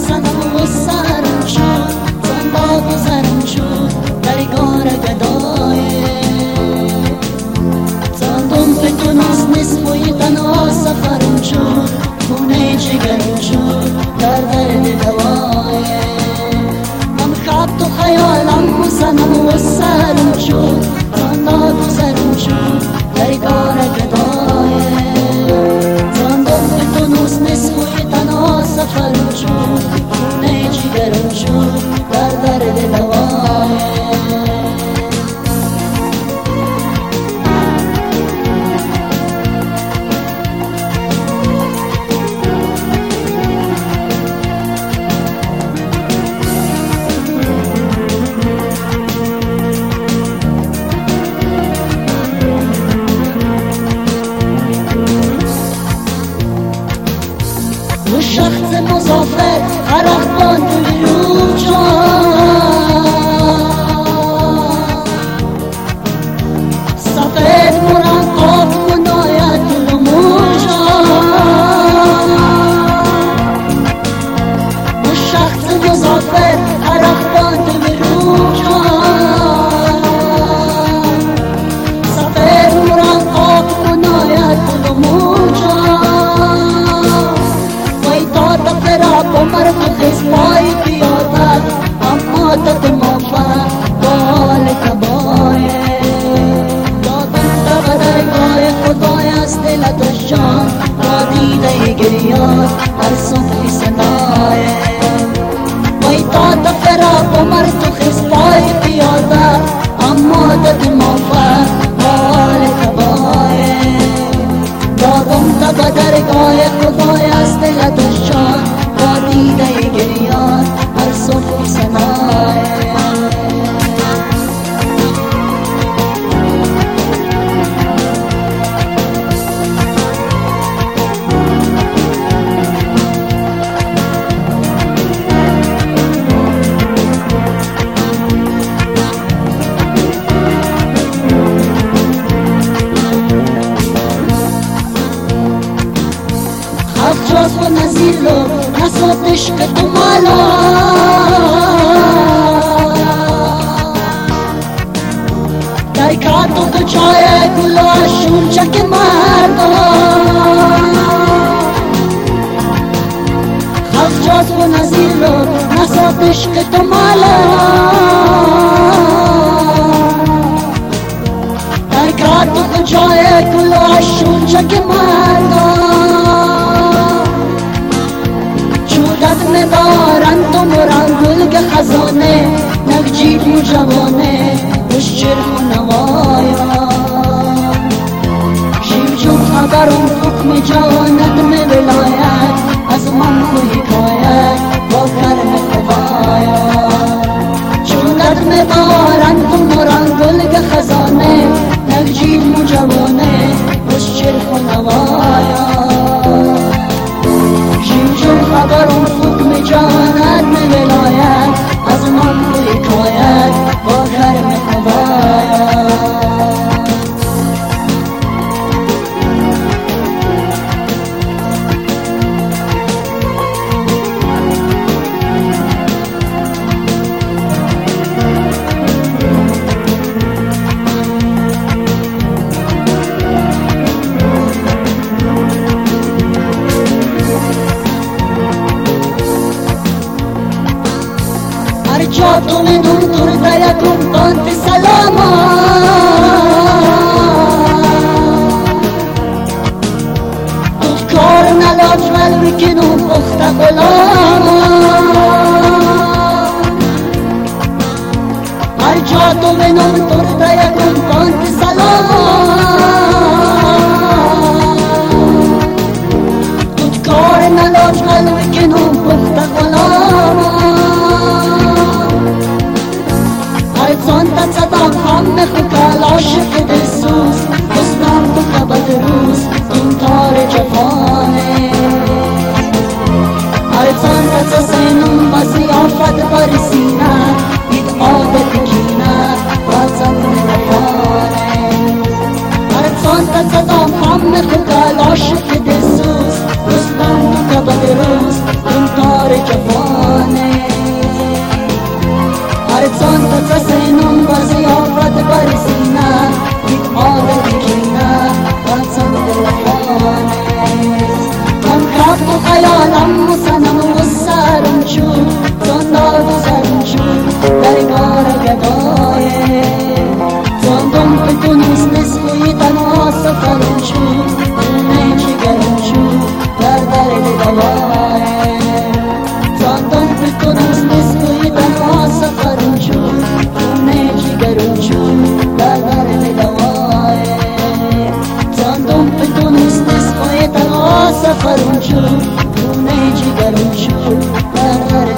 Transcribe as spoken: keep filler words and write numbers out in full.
صنم و سرم شد زنبا گذرم شد در گار گدای زندم فتونست نصفوی تنها سفرم شد خونه جگرم شد در درد دوای من خواب تو خیالم و صنم و سرم شد زنبا گذرم شد در گار گدای زندم فتونست نصفوی تنها سفرم شد خونه جگرم شد در درد دوای شخص مسافر عرق باندی رو جان سفید مرقب منایت دل موجان و شخص مسافر عرق باندی رو جان سفید مرقب منایت دل موجان عمر خیز پای پیادت اما دد موفق بال کبایه دادن تا درگاه خدای از دلت جان با دیده گریات هر صبحی سنایه وی داد فراق عمر تو خیز پای پیادت اما دد موفق بال کبایه دادن تا درگاه خدای از دلت جان دیده گریان هر صبح سنایه خفجاز و نزیر لو نسوت عشق تو مالا در کاتو تو چای گلا شور چک مردا خفجاز و نزیر لو نسوت عشق تو مالا در کاتو تو چای گلا شور چک مردا میں باران تو مران گل کے خزانے نگجیب مو جوانے خوش چرخ و نوایا شیو جون خبرم حکم جوانت میں ولایت از من کو حکایت با کرم خدایا چونت میں باران تو مران گل کے خزانے نگجیب مو جوانے خوش چرخ و نوایا خبرم حکم جانت میں ولایت از من کو حکایت با کرم خدایا جاتو میں دور دور دیا کن بانت سلاما تود کار نلاج ملوی کنو بخت غلاما هر جاتو میں دور دور دیا کن بانت سلاما تود کار نلاج ملوی کنو بخت غلاما سانتا صدام هم خکال عاشق دلسوز حسنم تو کبد روز این تار جفانه هر سانتا سینم و زیافت برسینه دید عادت کینه و زمن وفانه هر سانتا صدام هم خکال عاشق دلسوز حسنم تو کبد روز این تار جفانه سفر ونشوف ونجي قال ونشوف